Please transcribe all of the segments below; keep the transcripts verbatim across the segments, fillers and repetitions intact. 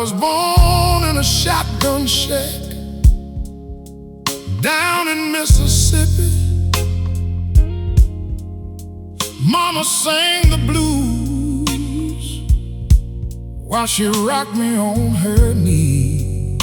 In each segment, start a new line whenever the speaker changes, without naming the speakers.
was born in a shotgun shack down in Mississippi. Mama sang the blues while she rocked me on her knee.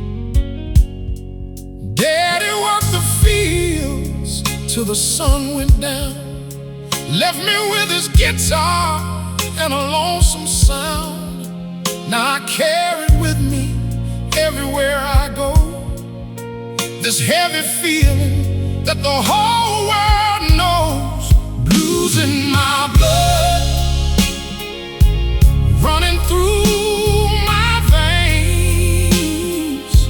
Daddy worked the fields till the sun went down, left me with his guitar and a lonesome sound. Now I carry it with me everywhere I go, this heavy feeling that the whole world knows. Blues in my blood, running through my veins.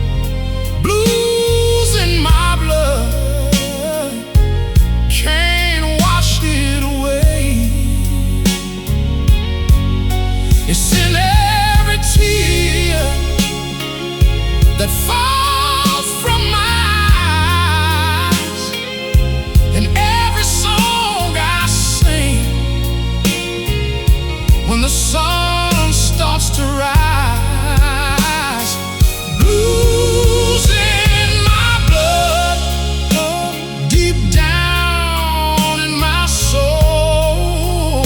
Blues in my blood, can't wash it away. It's in every tear that falls from my eyes, and every song I sing when the sun starts to rise. Blues in my blood, deep down in my soul.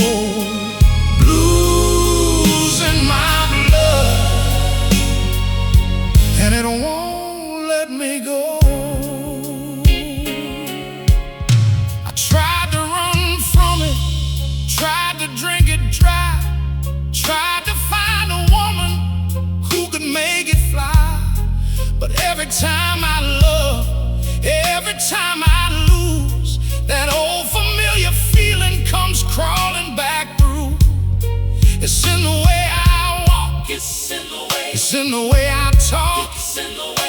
Blues in my blood, and it won't let me go. I tried to run from it, tried to drink it dry, tried to find a woman who could make it fly. But every time I love, every time I lose, that old familiar feeling comes crawling back through. It's in the way I walk, it's in the way, it's in the way I talk, it's in the way